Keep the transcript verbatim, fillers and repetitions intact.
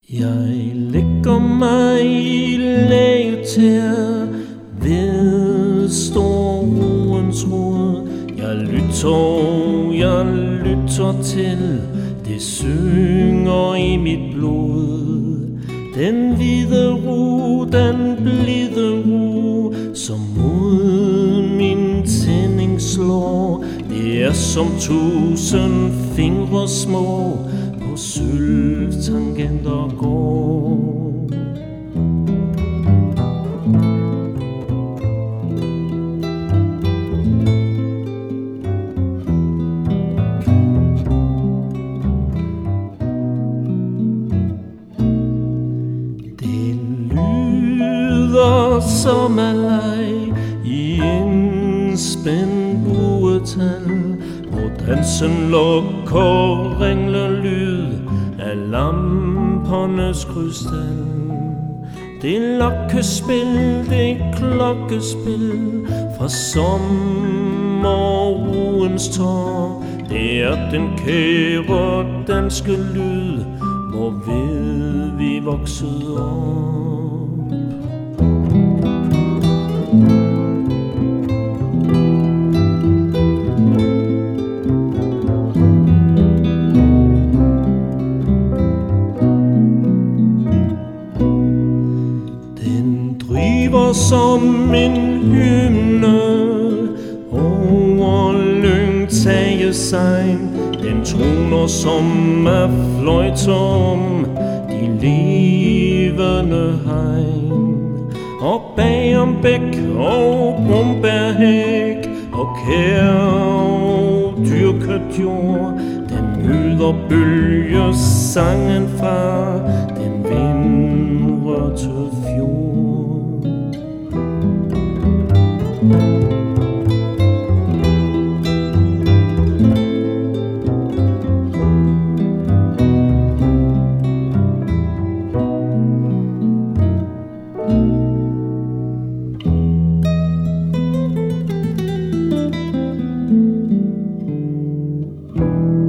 Jeg lægger mig i lavtær ved storroens rod. Jeg lytter, jeg lytter til, det synger i mit blod. Den hvide ro, den blide ro, som mod min tænding slår. Det er som tusind fingre små på sølvtangenter går. Som er leg i en spændt buetal, hvor dansen lokker ringler lyd af lampernes krystal. Det lokkespil, det klokkespil fra sommerruens tår. Det er den kære danske lyd, hvorved vi voksede op. Driver som en hymne over lyngtagesegn. Den toner som af fløjter om de levende hegn. Og bagom bæk og brumbærhæk og kær dyrket jord, den møder bølgesangen fra den vindrørte fjord. Thank you.